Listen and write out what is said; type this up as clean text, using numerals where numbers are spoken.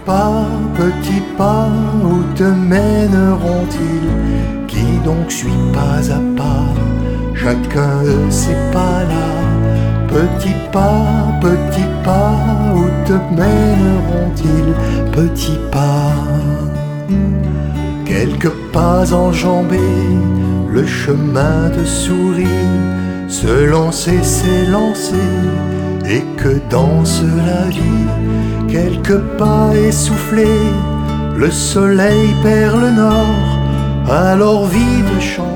petit pas, où te mèneront-ils? Qui donc suit pas à pas chacun de ses pas là? Petit pas, où te mèneront-ils? Petit pas. Quelques pas enjambés, le chemin te sourit. Se lancer, s'élancer, et que danse la vie. Quelques pas essoufflés, le soleil perd le nord. Alors vive chant